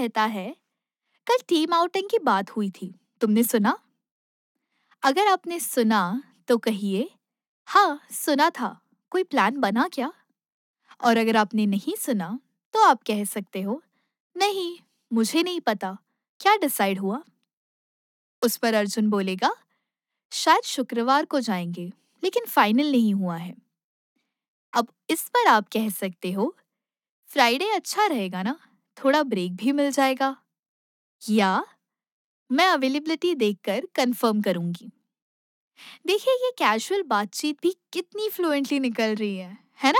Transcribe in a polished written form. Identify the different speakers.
Speaker 1: कहता है, कल टीम आउटिंग की बात हुई थी, तुमने सुना? अगर आपने सुना तो कहिए, हाँ सुना था। कोई प्लान बना क्या? और अगर आपने नहीं सुना तो आप कह सकते हो, नहीं, मुझे नहीं पता, क्या डिसाइड हुआ? उस पर अर्जुन बोलेगा, शायद शुक्रवार को जाएंगे, लेकिन फाइनल नहीं हुआ है। अब इस पर आप कह सकते हो, फ्राइडे अच्छा रहेगा ना, थोड़ा ब्रेक भी मिल जाएगा। या मैं अवेलेबिलिटी देखकर कंफर्म करूंगी। देखिए, ये कैजुअल बातचीत भी कितनी फ्लुएंटली निकल रही है।